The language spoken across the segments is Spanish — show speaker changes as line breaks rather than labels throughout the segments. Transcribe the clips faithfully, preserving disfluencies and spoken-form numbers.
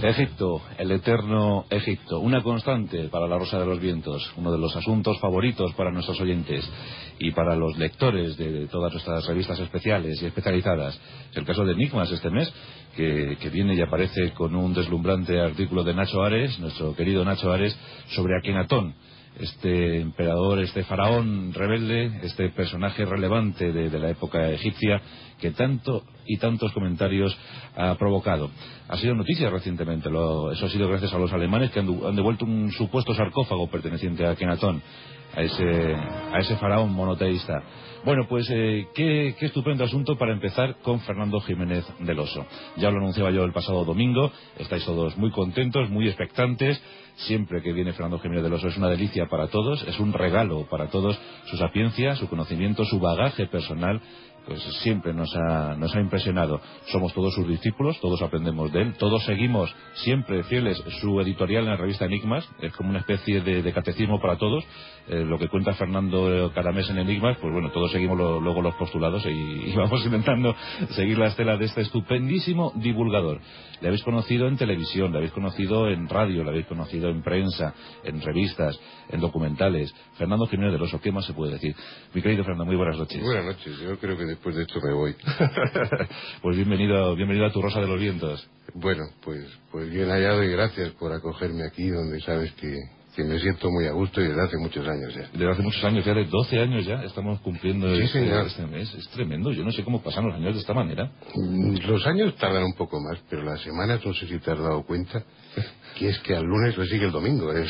Egipto, el eterno Egipto, una constante para la Rosa de los Vientos, uno de los asuntos favoritos para nuestros oyentes y para los lectores de todas nuestras revistas especiales y especializadas. Es el caso de Enigmas este mes, que, que viene y aparece con un deslumbrante artículo de Nacho Ares, nuestro querido Nacho Ares, sobre Akenatón, este emperador, este faraón rebelde, este personaje relevante de, de la época egipcia, que tanto y tantos comentarios ha provocado. Ha sido noticia recientemente, lo, eso ha sido gracias a los alemanes, que han, han devuelto un supuesto sarcófago perteneciente a Akenatón, a ese, a ese faraón monoteísta. Bueno, pues eh, qué, qué estupendo asunto para empezar con Fernando Jiménez del Oso. Ya lo anunciaba yo el pasado domingo, estáis todos muy contentos, muy expectantes. Siempre que viene Fernando Jiménez del Oso es una delicia para todos, es un regalo para todos. Su sapiencia, su conocimiento, su bagaje personal, pues siempre nos ha, nos ha impresionado. Somos todos sus discípulos, todos aprendemos de él, todos seguimos siempre fieles su editorial en la revista Enigmas, es como una especie de, de catecismo para todos. Eh, lo que cuenta Fernando cada mes en Enigmas, pues bueno, todos seguimos lo, luego los postulados y, y vamos intentando seguir la estela de este estupendísimo divulgador. Le habéis conocido en televisión, le habéis conocido en radio, le habéis conocido en prensa, en revistas, en documentales. Fernando Jiménez del Oso, ¿qué más se puede decir? Mi querido Fernando, muy buenas noches.
Buenas noches, yo creo que después de esto me voy.
Pues bienvenido, bienvenido a tu Rosa de los Vientos.
Bueno, pues, pues bien hallado y gracias por acogerme aquí, donde sabes que, que me siento muy a gusto y desde hace muchos años ya.
Desde hace muchos años, ya de doce años ya, estamos cumpliendo
sí,
este,
señor.
este mes. Es tremendo, yo no sé cómo pasan los años de esta manera.
Los años tardan un poco más, pero las semanas, no sé si te has dado cuenta, que es que al lunes le sigue el domingo. Es...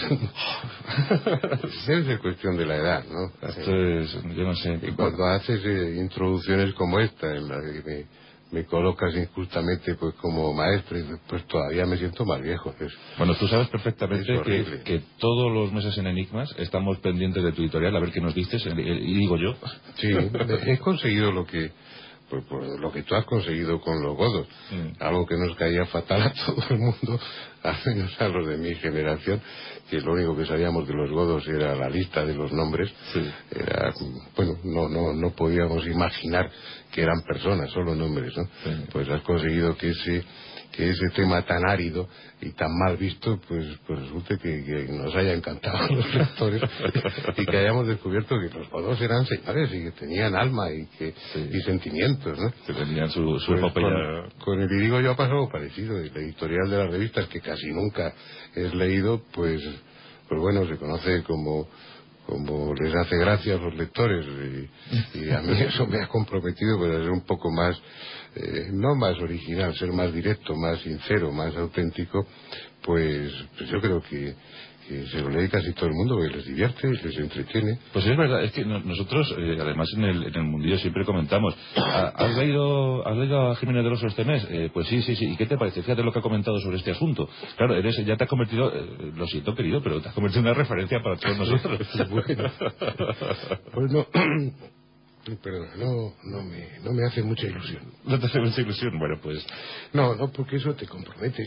Debe ser cuestión de la edad, ¿no?
Esto es, yo no sé.
Y cuando haces eh, introducciones como esta, en la que me, me colocas injustamente pues como maestro, pues todavía me siento más viejo. Es,
bueno, tú sabes perfectamente que, que todos los meses en Enigmas estamos pendientes de tu editorial, a ver qué nos dices, y digo yo.
Sí, he conseguido lo que... Pues, pues lo que tú has conseguido con los godos, mm. algo que nos caía fatal a todo el mundo, al menos a los de mi generación, que lo único que sabíamos de los godos era la lista de los nombres.
Sí.
Era, bueno, no, no, no podíamos imaginar que eran personas, solo nombres, ¿no? Sí. Pues has conseguido que ese que ese tema tan árido y tan mal visto, pues, pues resulte que, que nos haya encantado a los lectores y que hayamos descubierto que los godos eran señores y que tenían alma y que sí. y sentimientos, ¿no?
Que tenían su, su
pues
epopeya.
Con, con el Irigo yo ha pasado parecido, y la editorial de las revistas, que casi nunca es leído, pues, pues bueno, se conoce como... como les hace gracia a los lectores, y, y a mí eso me ha comprometido para ser un poco más, eh, no más original, ser más directo, más sincero, más auténtico. Pues, pues yo creo que, que se lo lee casi todo el mundo, que les divierte, les entretiene.
Pues es verdad, es que nosotros, eh, además en el, en el mundillo siempre comentamos, ¿has leído, has leído a Jiménez del Oso este mes? Eh, pues sí, sí, sí. ¿Y qué te parece? Fíjate lo que ha comentado sobre este asunto. Claro, eres, ya te has convertido, eh, lo siento querido, pero te has convertido en una referencia para todos nosotros.
Bueno, pues no... Perdona, no, no, me, no me hace mucha ilusión.
¿No te hace mucha ilusión? Bueno, pues...
No, no, porque eso te compromete.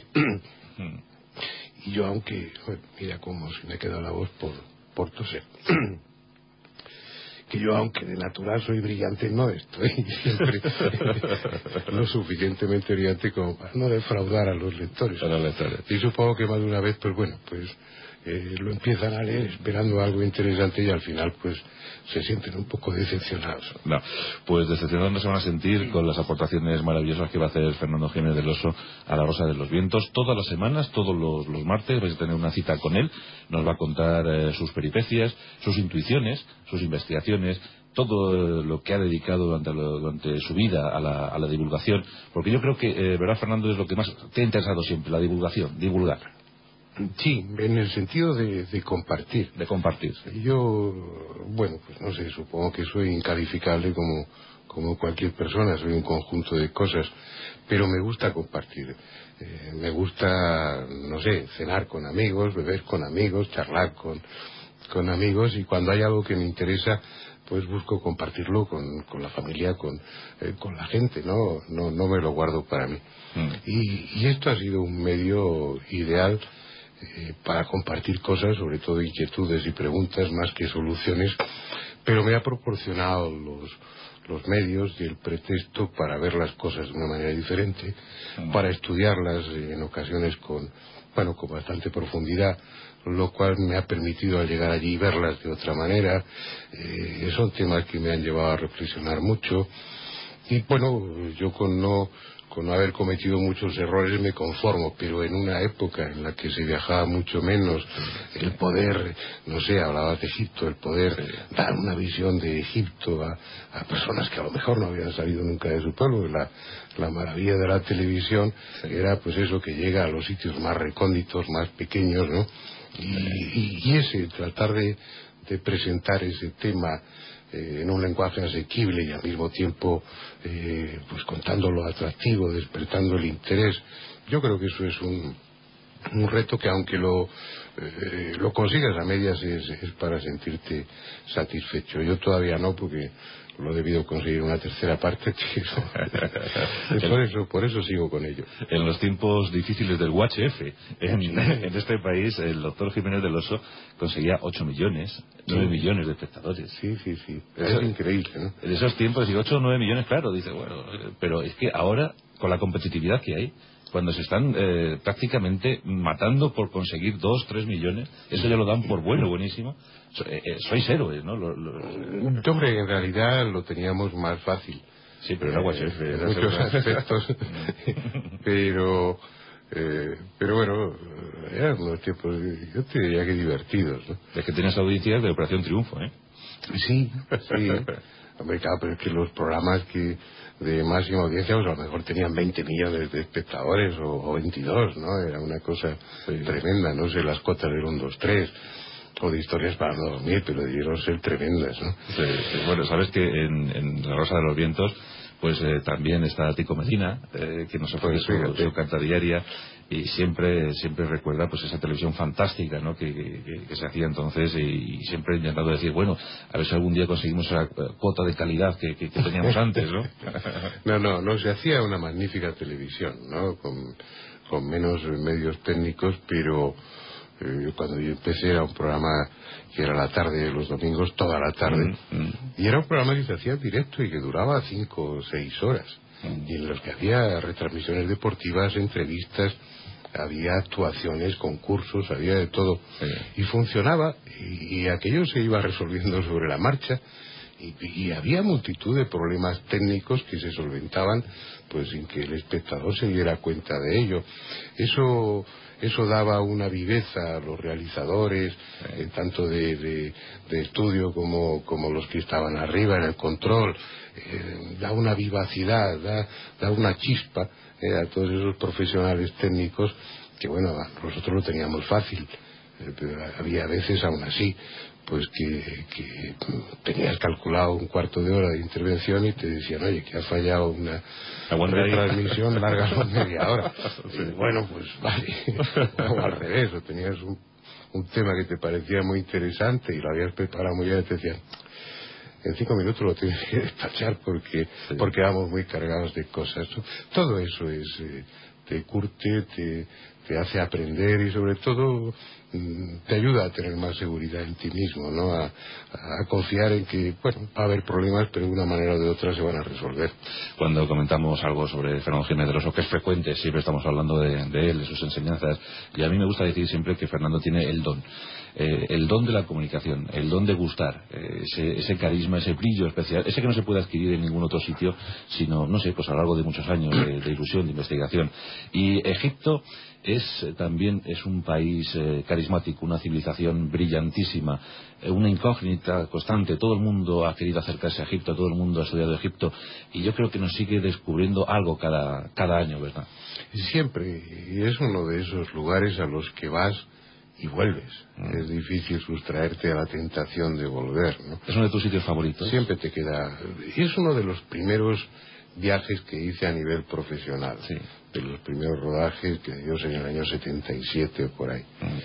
Y yo, aunque... Bueno, mira cómo se me ha quedado la voz por, por toser. Que yo, aunque de natural soy brillante, no estoy siempre lo suficientemente brillante como para no defraudar a los lectores.
A los lectores.
Y supongo que más de una vez, pues bueno, pues... Eh, lo empiezan a leer esperando algo interesante y al final pues se sienten un poco decepcionados.
No, pues decepcionados no se van a sentir con las aportaciones maravillosas que va a hacer Fernando Jiménez del Oso a la Rosa de los Vientos. Todas las semanas, todos los, los martes vais a tener una cita con él, nos va a contar eh, sus peripecias, sus intuiciones, sus investigaciones, todo lo que ha dedicado durante, lo, durante su vida a la, a la divulgación, porque yo creo que, eh, verdad Fernando, es lo que más te ha interesado siempre, la divulgación, divulgar.
Sí, en el sentido de, de compartir.
De compartir.
Yo, bueno, pues no sé, supongo que soy incalificable como, como cualquier persona, soy un conjunto de cosas, pero me gusta compartir. Eh, me gusta, no sé, cenar con amigos, beber con amigos, charlar con, con amigos, y cuando hay algo que me interesa, pues busco compartirlo con, con la familia, con, eh, con la gente, ¿no? No, no me lo guardo para mí. Mm. Y, y esto ha sido un medio ideal Eh, para compartir cosas, sobre todo inquietudes y preguntas más que soluciones, pero me ha proporcionado los, los medios y el pretexto para ver las cosas de una manera diferente, para estudiarlas en ocasiones con, bueno, con bastante profundidad, lo cual me ha permitido al llegar allí verlas de otra manera. Eh, son temas que me han llevado a reflexionar mucho y bueno, yo con no con no haber cometido muchos errores me conformo, pero en una época en la que se viajaba mucho menos, el poder, no sé, hablabas de Egipto, el poder dar una visión de Egipto a, a personas que a lo mejor no habían salido nunca de su pueblo, la, la maravilla de la televisión era pues eso, que llega a los sitios más recónditos, más pequeños, ¿no? Y, y, y ese, tratar de, de presentar ese tema eh, en un lenguaje asequible y al mismo tiempo eh, pues contando lo atractivo, despertando el interés, yo creo que eso es un, un reto que aunque lo eh, lo consigas a medias es, es para sentirte satisfecho. Yo todavía no, porque lo he debido conseguir una tercera parte, pero por eso, por eso sigo con ello.
En los tiempos difíciles del U H F, en, en este país, el doctor Jiménez del Oso conseguía ocho millones, nueve millones de espectadores.
Sí, sí, sí. Eso, es increíble, ¿no?
En esos tiempos, digo, ocho o nueve millones, claro, dice, bueno, pero es que ahora, con la competitividad que hay, cuando se están eh, prácticamente matando por conseguir dos, tres millones, eso ya lo dan por bueno, buenísimo. So, eh, eh, sois héroes, ¿no? Lo, lo...
Hombre, en realidad lo teníamos más fácil.
Sí, pero era U H F.
En eh, muchos aspectos. pero, eh, pero bueno, eran unos tiempos, yo te diría que divertidos, ¿no?
Es que tenías audiencias de Operación Triunfo, ¿eh?
Sí, sí. Hombre, claro, pero es que los programas que de máxima audiencia, pues a lo mejor tenían veinte millones de espectadores o, o veintidós, ¿no? Era una cosa sí, tremenda, no sé, las cotas del uno, dos, tres o de historias para no dormir, pero debieron ser tremendas, ¿no?
Sí, sí. Bueno, sabes que en, en La Rosa de los Vientos pues eh, también está Tico Medina, eh, que nos ofrece su, su carta diaria y siempre siempre recuerda pues esa televisión fantástica, ¿no? que, que, que se hacía entonces y, y siempre intentando decir, bueno, a ver si algún día conseguimos esa cuota de calidad que, que, que teníamos antes, ¿no?
no, no, no, se hacía una magnífica televisión, ¿no? Con, con menos medios técnicos, pero eh, cuando yo empecé era un programa que era la tarde, los domingos, toda la tarde, mm, mm. y era un programa que se hacía en directo y que duraba cinco o seis horas, mm. y en los que había retransmisiones deportivas, entrevistas, había actuaciones, concursos, había de todo, sí. y funcionaba, y, y aquello se iba resolviendo sobre la marcha, y, y había multitud de problemas técnicos que se solventaban pues sin que el espectador se diera cuenta de ello. Eso eso daba una viveza a los realizadores, sí. eh, tanto de, de, de estudio como, como los que estaban arriba en el control, eh, da una vivacidad, da, da una chispa eh, a todos esos profesionales técnicos que bueno, nosotros lo teníamos fácil, eh, pero había veces aún así pues que, que tenías calculado un cuarto de hora de intervención y te decían, oye, que has fallado una retransmisión, larga media hora. Sí. Y bueno, pues vale, o al revés, o tenías un, un tema que te parecía muy interesante y lo habías preparado muy bien y te decían, en cinco minutos lo tienes que despachar porque, sí. porque vamos muy cargados de cosas. Todo eso es, eh, te curte, te, te hace aprender y sobre todo te ayuda a tener más seguridad en ti mismo, ¿no? A, a confiar en que, bueno, va a haber problemas, pero de una manera o de otra se van a resolver.
Cuando comentamos algo sobre Fernando Jiménez del Oso, que es frecuente, siempre estamos hablando de, de él, de sus enseñanzas, y a mí me gusta decir siempre que Fernando tiene el don. Eh, el don de la comunicación, el don de gustar, eh, ese, ese carisma, ese brillo especial, ese que no se puede adquirir en ningún otro sitio, sino, no sé, pues a lo largo de muchos años de, de ilusión, de investigación. Y Egipto es también es un país eh, carismático, una civilización brillantísima, eh, una incógnita constante. Todo el mundo ha querido acercarse a Egipto, todo el mundo ha estudiado Egipto, y yo creo que nos sigue descubriendo algo cada, cada año, ¿verdad?
Siempre, y es uno de esos lugares a los que vas y vuelves. Mm. Es difícil sustraerte a la tentación de volver, ¿no?
¿Es uno de tus sitios favoritos?
Siempre te queda. Y es uno de los primeros viajes que hice a nivel profesional.
Sí.
De los primeros rodajes que yo sé en el año setenta y siete o por ahí. Mm.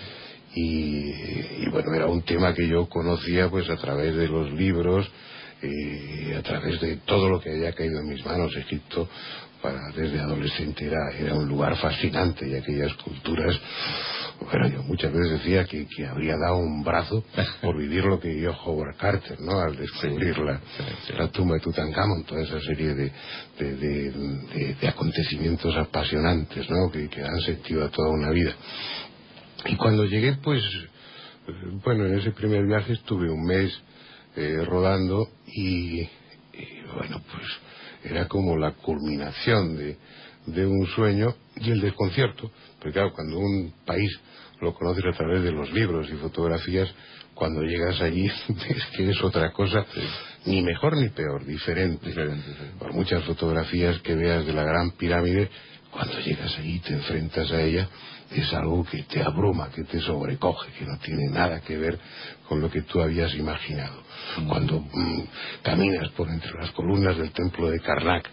Y, y bueno, era un tema que yo conocía pues a través de los libros y a través de todo lo que había caído en mis manos. Egipto para desde adolescente era, era un lugar fascinante, y aquellas culturas, bueno, yo muchas veces decía que, que habría dado un brazo por vivir lo que vivió Howard Carter, ¿no? Al descubrir sí, la, sí, sí. la tumba de Tutankamón, toda esa serie de, de, de, de, de acontecimientos apasionantes, ¿no? Que, que dan sentido a toda una vida. Y cuando llegué, pues, bueno, en ese primer viaje estuve un mes eh, rodando y, y, bueno, pues era como la culminación de, de un sueño y el desconcierto, porque claro, cuando un país lo conoces a través de los libros y fotografías, cuando llegas allí es que es otra cosa, sí. ni mejor ni peor, diferente. diferente sí. Por muchas fotografías que veas de la Gran Pirámide, cuando llegas allí y te enfrentas a ella, es algo que te abruma, que te sobrecoge, que no tiene nada que ver con lo que tú habías imaginado. Mm. Cuando mm, caminas por entre las columnas del templo de Karnak,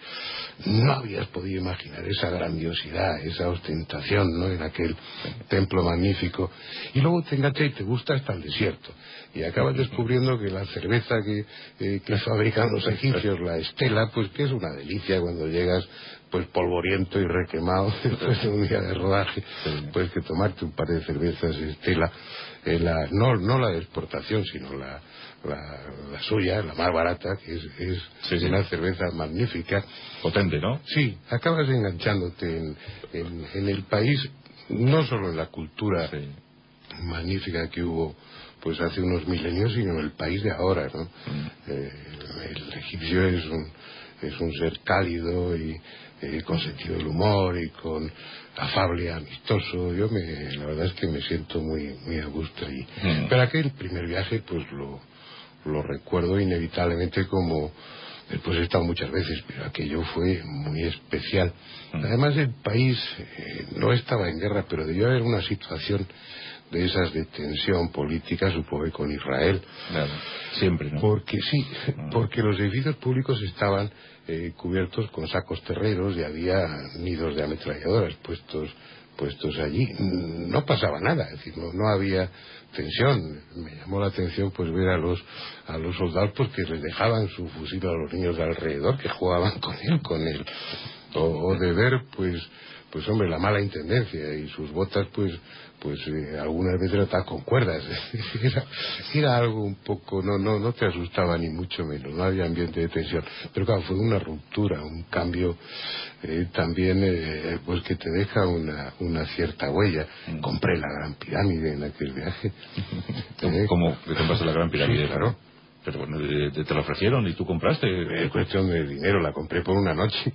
no habías podido imaginar esa grandiosidad, esa ostentación, ¿no? En aquel templo magnífico. Y luego te engancha y te gusta hasta el desierto. Y acabas descubriendo que la cerveza que, eh, que fabrican los egipcios, la Estela, pues que es una delicia cuando llegas pues polvoriento y requemado después de un día de rodaje, pues que tomarte un par de cervezas Estela, eh, la, no, no la de exportación, sino la, la, la suya, la más barata, que es, es sí, sí. una cerveza magnífica.
Potente, ¿no?
Sí, acabas enganchándote en, en, en el país, no solo en la cultura sí. magnífica que hubo pues hace unos milenios, sino en el país de ahora, ¿no? Mm. Eh, el egipcio es un, es un ser cálido y Eh, con sentido del humor y con afable, amistoso. Yo me, la verdad es que me siento muy muy a gusto allí. Mm. Pero aquel primer viaje pues lo, lo recuerdo inevitablemente como, después he estado muchas veces, pero aquello fue muy especial. Mm. Además el país eh, no estaba en guerra, pero debió haber una situación de esas de tensión política, supongo que con Israel.
Claro, siempre, ¿no?
Porque sí, porque los edificios públicos estaban eh, cubiertos con sacos terreros y había nidos de ametralladoras puestos puestos allí. No pasaba nada, es decir, no, no había tensión. Me llamó la atención pues ver a los a los soldados pues que les dejaban su fusil a los niños de alrededor, que jugaban con él, con él. O, o de ver pues pues hombre, la mala intendencia y sus botas pues pues eh, algunas veces atacan con cuerdas. era, era algo un poco, no no no te asustaba ni mucho menos, no había ambiente de tensión, pero claro, fue una ruptura, un cambio eh, también eh, pues que te deja una, una cierta huella. Mm. Compré la Gran Pirámide en aquel viaje.
¿Cómo, ¿Cómo que compraste la Gran Pirámide?
Sí, claro.
Pero bueno, te, te la ofrecieron y tú compraste.
Es cuestión de dinero, la compré por una noche.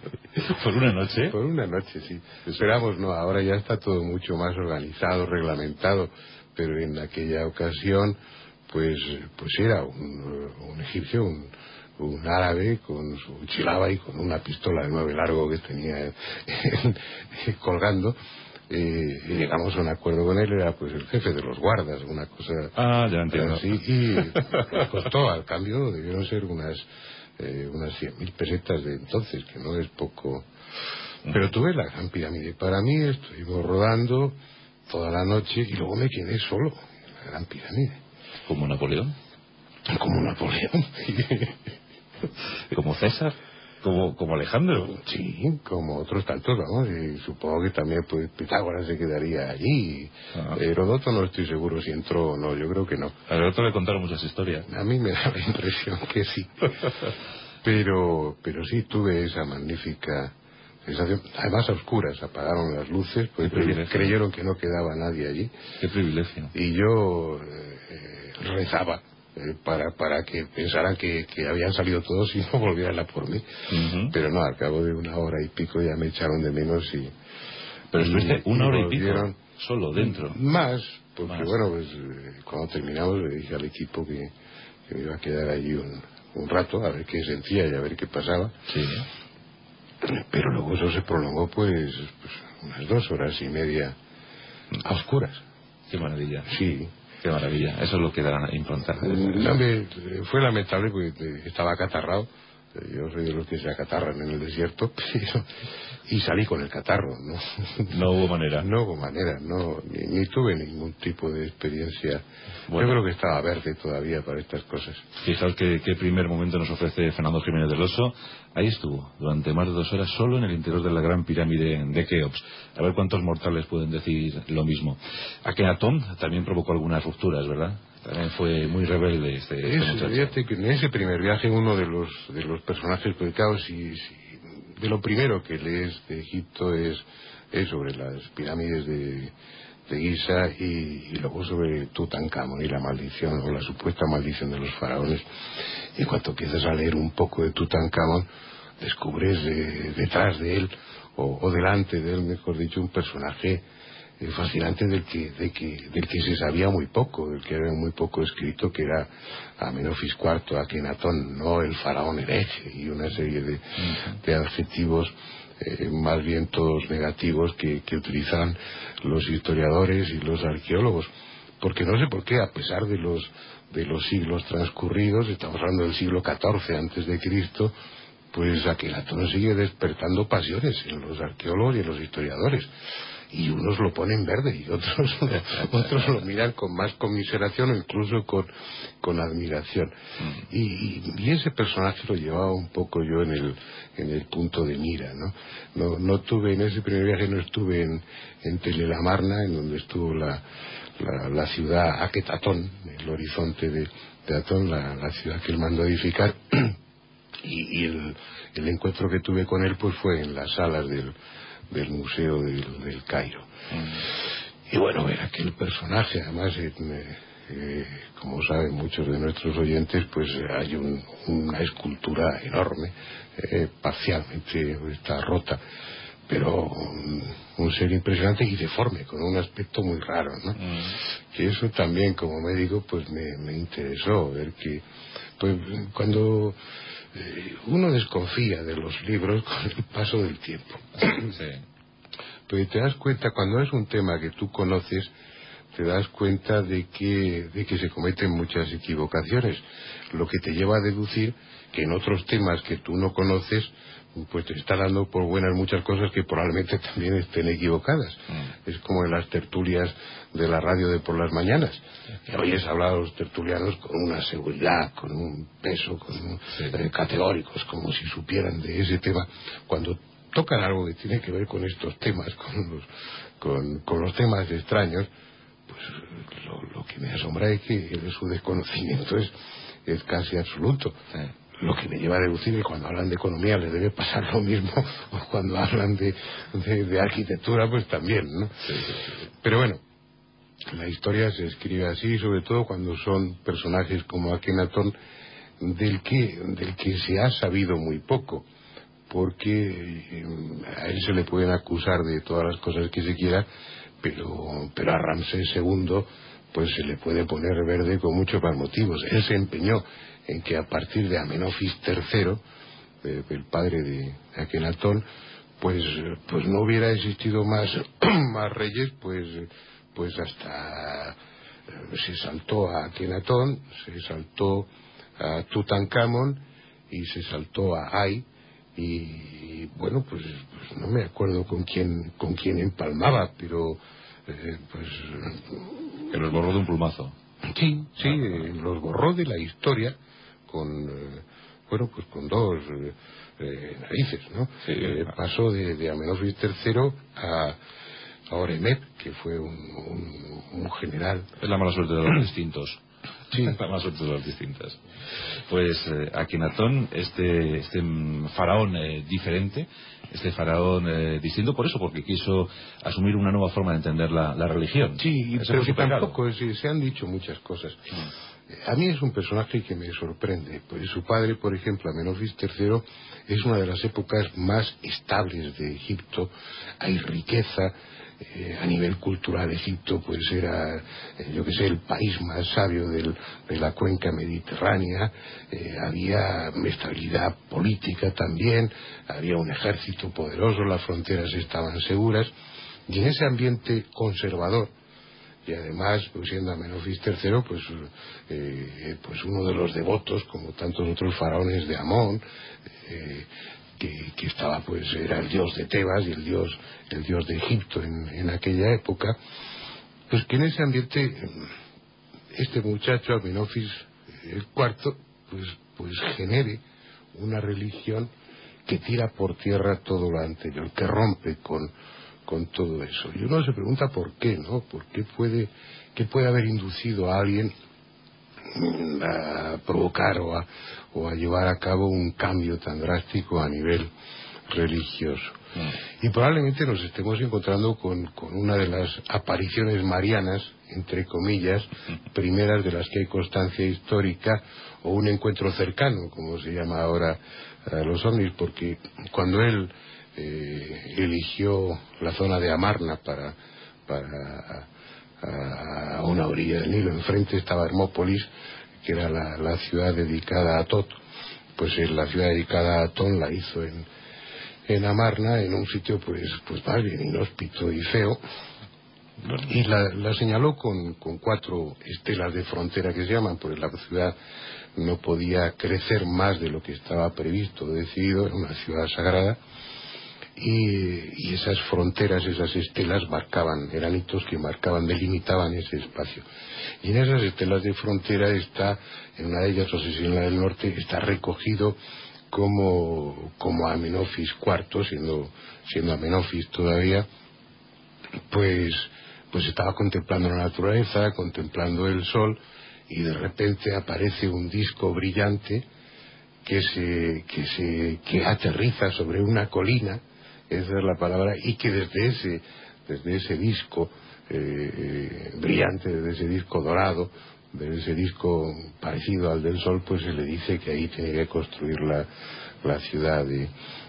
¿Por una noche?
Por una noche, sí. Esperamos, no, ahora ya está todo mucho más organizado, reglamentado, pero en aquella ocasión, pues pues era un, un egipcio, un, un árabe con su chilaba y con una pistola de nueve largo que tenía colgando. Eh, y llegamos a un acuerdo con él, era pues el jefe de los guardas, una cosa
ah, ya entiendo.
así, y le costó, al cambio debieron ser unas eh, unas cien mil pesetas de entonces, que no es poco. Pero tuve la Gran Pirámide. Para mí estuvimos rodando toda la noche y luego me quedé solo en la Gran Pirámide.
¿Como Napoleón?
Como Napoleón.
¿Como César? Como, como Alejandro.
Sí, como otros tantos, vamos, y supongo que también pues Pitágoras se quedaría allí. Ah. Heródoto no estoy seguro si entró o no, yo creo que no.
A Heródoto le contaron muchas historias.
A mí me da la impresión que sí. pero pero sí tuve esa magnífica sensación, además a oscuras, apagaron las luces, pues creyeron que no quedaba nadie allí.
Qué privilegio.
Y yo eh, rezaba Eh, para para que pensaran que, que habían salido todos y no volvieran a por mí. Uh-huh. Pero no, al cabo de una hora y pico ya me echaron de menos y...
Pero estuviste una hora y pico solo dentro.
Más, porque más. Bueno, pues eh, cuando terminamos le dije al equipo que, que me iba a quedar allí un, un rato a ver qué sentía y a ver qué pasaba.
Sí.
Pero luego eso se prolongó pues, pues unas dos horas y media a oscuras.
Qué maravilla.
Sí.
Qué maravilla, eso es lo que da impronta.
No, me, fue lamentable porque estaba acatarrado, Yo soy de los que se acatarran en el desierto, pero, y salí con el catarro, ¿no?
No hubo manera.
No hubo manera, no, ni, ni tuve ningún tipo de experiencia.
Bueno.
Yo creo que estaba verde todavía para estas cosas.
Fijaos qué, qué primer momento nos ofrece Fernando Jiménez del Oso. Ahí estuvo, durante más de dos horas, solo en el interior de la gran pirámide de Keops. A ver cuántos mortales pueden decir lo mismo. Akenatón también provocó algunas rupturas, ¿verdad? También fue muy rebelde este, este
Es,
muchacho.
fíjate que en ese primer viaje uno de los de los personajes publicados y, y de lo primero que lees de Egipto es, es sobre las pirámides de, de Giza y, y luego sobre Tutankamón y la maldición o la supuesta maldición de los faraones. Y cuando empiezas a leer un poco de Tutankamón descubres eh, detrás de él o, o delante de él, mejor dicho, un personaje fascinante del que, de que, del que se sabía muy poco, del que era muy poco escrito, que era Amenofis cuarto, Akenatón, no el faraón hereje, y una serie de, de adjetivos eh, más bien todos negativos que, que utilizan los historiadores y los arqueólogos, porque no sé por qué, a pesar de los de los siglos transcurridos, estamos hablando del siglo catorce antes de Cristo, pues Akenatón sigue despertando pasiones en los arqueólogos y en los historiadores. Y unos lo ponen verde y otros otros lo miran con más conmiseración o incluso con, con admiración. Mm. Y, y ese personaje lo llevaba un poco yo en el en el punto de mira, ¿no? No, no tuve, en ese primer viaje no estuve en, en Telelamarna, en donde estuvo la, la, la ciudad Aketatón, el horizonte de, de Atón, la, la ciudad que él mandó edificar. Y, y el, el encuentro que tuve con él pues fue en las salas del del Museo del, del Cairo. Mm. Y bueno, ver aquel personaje, además, eh, eh, como saben muchos de nuestros oyentes, pues hay un, una escultura enorme, eh, parcialmente está rota, pero un, un ser impresionante y deforme, con un aspecto muy raro, ¿no? Mm. Que eso también, como médico, pues me, me interesó, ver que, pues cuando Eh, uno desconfía de los libros con el paso del tiempo. Sí. Pero te das cuenta, cuando es un tema que tú conoces, te das cuenta de que, de que se cometen muchas equivocaciones, lo que te lleva a deducir que en otros temas que tú no conoces, pues te está dando por buenas muchas cosas que probablemente también estén equivocadas. Mm. Es como en las tertulias de la radio de por las mañanas, que oyes hablar a los tertulianos con una seguridad, con un peso, con un, sí. eh, categóricos, como si supieran de ese tema. Cuando tocan algo que tiene que ver con estos temas, con los, con, con los temas extraños, pues lo, lo que me asombra es que su desconocimiento es, es casi absoluto. Sí. Lo que me lleva a deducir que cuando hablan de economía les debe pasar lo mismo, o cuando hablan de, de, de arquitectura, pues también, ¿no? Sí, sí, sí. Pero bueno, la historia se escribe así, sobre todo cuando son personajes como Akenatón, del que, del que se ha sabido muy poco, porque eh, a él se le pueden acusar de todas las cosas que se quiera, pero, pero a Ramsés segundo pues se le puede poner verde con muchos más motivos. Él se empeñó en que a partir de Amenofis tercero, eh, el padre de Akenatón, pues, pues no hubiera existido más, más reyes, pues, pues hasta eh, se saltó a Akenatón, se saltó a Tutankamón y se saltó a Ay, y bueno, pues, pues no me acuerdo con quién, con quién empalmaba, pero eh, pues
que los borró de un plumazo.
Sí, sí, eh, los borró de la historia con, eh, bueno, pues con dos eh, eh, narices, ¿no? Sí, eh, pasó de, de Amenofis tercero a, a Oremep, que fue un, un, un general.
Es la mala suerte de los distintos. Sí, la mala suerte de los distintos. Pues eh, Akenatón, este, este faraón eh, diferente, este faraón eh, distinto por eso, porque quiso asumir una nueva forma de entender la, la religión.
Sí, eso pero que tampoco es, se han dicho muchas cosas. Mm. A mí es un personaje que me sorprende, pues su padre, por ejemplo, Amenofis tercero, es una de las épocas más estables de Egipto. Hay riqueza. Eh, a nivel cultural, Egipto pues era, eh, yo que sé, el país más sabio del, de la cuenca mediterránea. Eh, había estabilidad política también, había un ejército poderoso, las fronteras estaban seguras, y en ese ambiente conservador y además, pues siendo Amenofis tercero, pues, eh, pues uno de los devotos, como tantos otros faraones de Amón, eh, que, que estaba, pues, era el dios de Tebas y el dios, el dios de Egipto en, en aquella época, pues que en ese ambiente, este muchacho, Amenofis el cuarto, pues, pues genere una religión que tira por tierra todo lo anterior, que rompe con, con todo eso. Y uno se pregunta por qué, ¿no? ¿Por qué puede, qué puede haber inducido a alguien a provocar o a, o a llevar a cabo un cambio tan drástico a nivel religioso? Mm. Y probablemente nos estemos encontrando con, con una de las apariciones marianas, entre comillas, primeras de las que hay constancia histórica, o un encuentro cercano, como se llama ahora a los ovnis, porque cuando él eh, eligió la zona de Amarna para, para a, a una orilla del Nilo, enfrente estaba Hermópolis, que era la, la ciudad dedicada a Tot, pues él, la ciudad dedicada a Atón la hizo en, en Amarna, en un sitio pues, pues más bien inhóspito y feo, y la, la señaló con, con cuatro estelas de frontera que se llaman, porque la ciudad no podía crecer más de lo que estaba previsto o decidido, era una ciudad sagrada, y, y esas fronteras, esas estelas marcaban, eran hitos que marcaban, delimitaban ese espacio. Y en esas estelas de frontera está, en una de ellas, no sé si en la del norte, está recogido como, como Amenofis cuarto, siendo, siendo Amenofis todavía, pues, pues estaba contemplando la naturaleza, contemplando el sol, y de repente aparece un disco brillante que se, que se, que aterriza sobre una colina, esa es la palabra, y que desde ese, desde ese disco eh, eh, brillante, desde ese disco dorado, desde ese disco parecido al del sol, pues se le dice que ahí tiene que construir la, la ciudad de,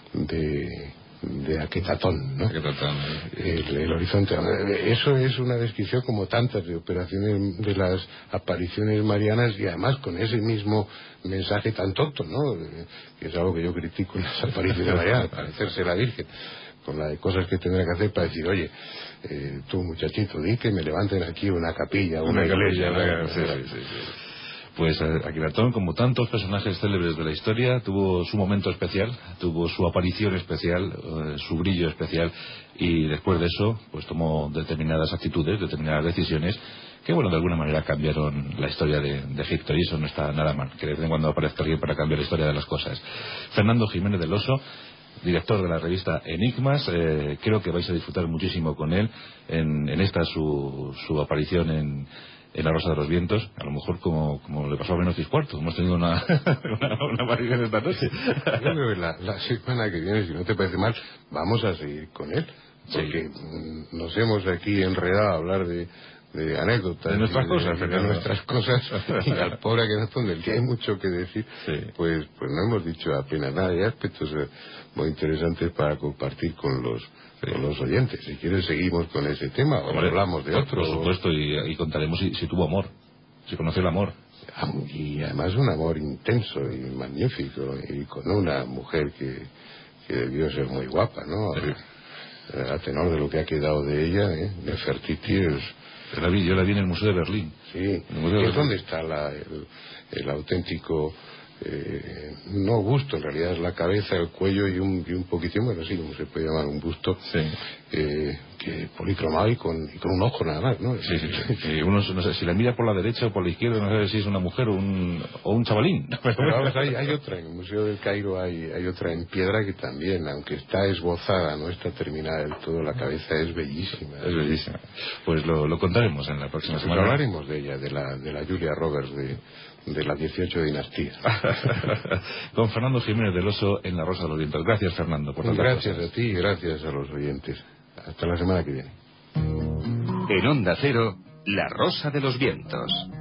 de de Aquetatón, ¿no?
Aquetatón, ¿eh?
el, el horizonte. Eso es una descripción como tantas de operaciones de las apariciones marianas, y además con ese mismo mensaje tan tonto, ¿no? Que es algo que yo critico en las apariciones marianas, parecerse la Virgen, con la de cosas que tendrá que hacer para decir, oye, eh, tú muchachito, di que me levanten aquí una capilla, una, una iglesia,
capilla, ¿no? Sí, sí, sí, sí. Pues Aquetatón, como tantos personajes célebres de la historia, tuvo su momento especial, tuvo su aparición especial, eh, su brillo especial, y después de eso pues tomó determinadas actitudes, determinadas decisiones que, bueno, de alguna manera cambiaron la historia de, de Egipto, y eso no está nada mal, que de vez en cuando aparezca alguien para cambiar la historia de las cosas. Fernando Jiménez del Oso, director de la revista Enigmas, eh, creo que vais a disfrutar muchísimo con él en, en esta su, su aparición en en La Rosa de los Vientos, a lo mejor como, como le pasó a Amenofis cuarto, hemos tenido una, una, una aparición esta noche.
Yo creo que la, la semana que viene, si no te parece mal, vamos a seguir con él, porque sí. Nos hemos aquí enredado a hablar de, de anécdotas,
de nuestras
de,
cosas,
de, de nuestras cosas, y al pobre que nos pone, el que hay mucho que decir, sí. pues, pues no hemos dicho apenas nada, hay aspectos muy interesantes para compartir con los Sí. con los oyentes. Si quieres seguimos con ese tema o Hombre, hablamos de
por,
otro.
Por supuesto, y, y contaremos si, si tuvo amor, si conoció el amor.
Y además un amor intenso y magnífico, y con una mujer que, que debió ser muy guapa, ¿no? Sí. A, a tenor de lo que ha quedado de ella, ¿eh? De Nefertiti es...
Yo la vi, yo la vi en el Museo de Berlín.
Sí,
Museo
es donde está la, el, el auténtico... Eh, no busto, en realidad es la cabeza, el cuello y un, y un poquitín, bueno, sí, como se puede llamar, un busto, sí. eh, que policromado y con, y con un ojo nada más, ¿no?
Sí, sí, sí. Y uno, no sé, si la mira por la derecha o por la izquierda, no sé si es una mujer o un, o un chavalín.
Pero vamos, hay, hay otra, en el Museo del Cairo hay, hay otra en piedra que también, aunque está esbozada, no está terminada del todo, la cabeza es bellísima.
Es bellísima. Pues lo, lo contaremos en la próxima
pues
semana.
Hablaremos de ella, de la, de la Julia Roberts, de... de la dieciocho dinastía.
Con Fernando Jiménez del Oso en La Rosa de los Vientos. Gracias, Fernando, por tantas
Gracias
cosas.
a ti y gracias a los oyentes. Hasta la semana que viene.
En Onda Cero, La Rosa de los Vientos.